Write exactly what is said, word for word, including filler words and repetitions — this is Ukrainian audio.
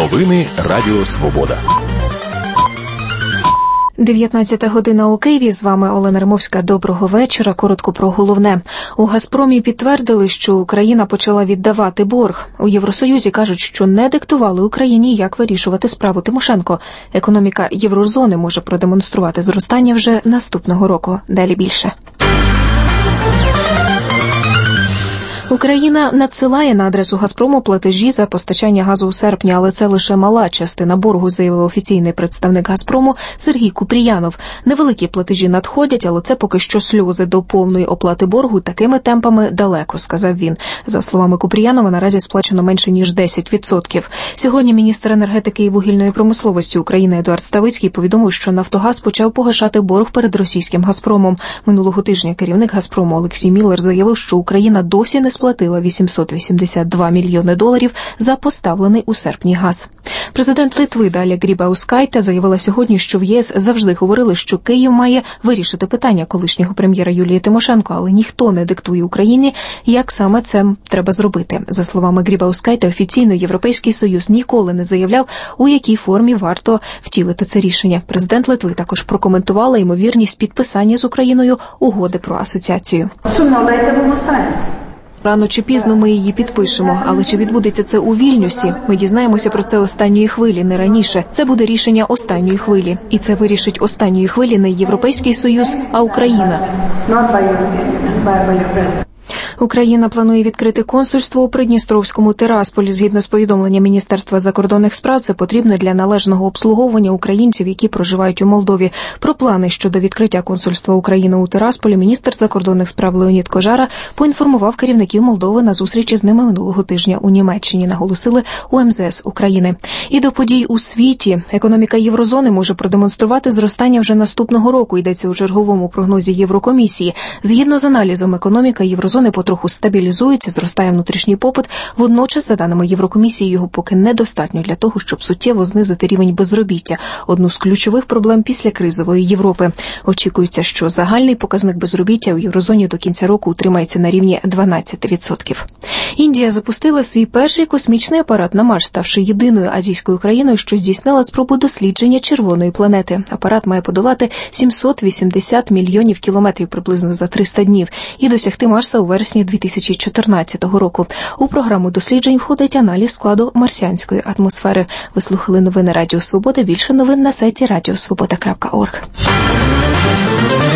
Новини Радіо Свобода. дев'ятнадцята година у Києві. З вами Олена Римовська. Доброго вечора. Коротко про головне. У «Газпромі» підтвердили, що Україна почала віддавати борг. У Євросоюзі кажуть, що не диктували Україні, як вирішувати справу Тимошенко. Економіка єврозони може продемонструвати зростання вже наступного року. Далі більше. Україна надсилає на адресу «Газпрому» платежі за постачання газу у серпні, але це лише мала частина боргу, заявив офіційний представник «Газпрому» Сергій Купріянов. Невеликі платежі надходять, але це поки що сльози. До повної оплати боргу такими темпами далеко, сказав він. За словами Купріянова, наразі сплачено менше ніж десять відсотків. Сьогодні міністр енергетики і вугільної промисловості України Едуард Ставицький повідомив, що «Нафтогаз» почав погашати борг перед російським «Газпромом». Минулого тижня керівник «Газпрому» Олексій Міллер заявив, що Україна досі не сплатила вісімсот вісімдесят два мільйони доларів за поставлений у серпні газ. Президент Литви Даля Грібаускайте заявила сьогодні, що в ЄС завжди говорили, що Київ має вирішити питання колишнього прем'єра Юлії Тимошенко, але ніхто не диктує Україні, як саме це треба зробити. За словами Грібаускайте, офіційно Європейський Союз ніколи не заявляв, у якій формі варто втілити це рішення. Президент Литви також прокоментувала ймовірність підписання з Україною угоди про асоціацію. Рано чи пізно ми її підпишемо, але чи відбудеться це у Вільнюсі? Ми дізнаємося про це останньої хвилі, не раніше. Це буде рішення останньої хвилі. І це вирішить останньої хвилі не Європейський Союз, а Україна. Україна планує відкрити консульство у Придністровському Тирасполі. Згідно з повідомленням Міністерства закордонних справ, це потрібно для належного обслуговування українців, які проживають у Молдові. Про плани щодо відкриття консульства України у Тирасполі міністр закордонних справ Леонід Кожара поінформував керівників Молдови на зустрічі з ними минулого тижня у Німеччині, наголосили у ем зе ес України. І до подій у світі. Економіка єврозони може продемонструвати зростання вже наступного року, йдеться у черговому прогнозі Єврокомісії. Згідно з аналізом, економіка єврозони потроху стабілізується, зростає внутрішній попит. Водночас, за даними Єврокомісії, його поки недостатньо для того, щоб суттєво знизити рівень безробіття, одну з ключових проблем після кризової Європи. Очікується, що загальний показник безробіття у єврозоні до кінця року утримається на рівні дванадцять відсотків. Індія запустила свій перший космічний апарат на Марс, ставши єдиною азійською країною, що здійснила спробу дослідження червоної планети. Апарат має подолати сімсот вісімдесят мільйонів кілометрів приблизно за триста днів і досягти Марса у вересні дві тисячі чотирнадцятого року. У програму досліджень входить аналіз складу марсіанської атмосфери. Ви слухали новини Радіо Свобода. Більше новин на сайті радіо свобода крапка орг.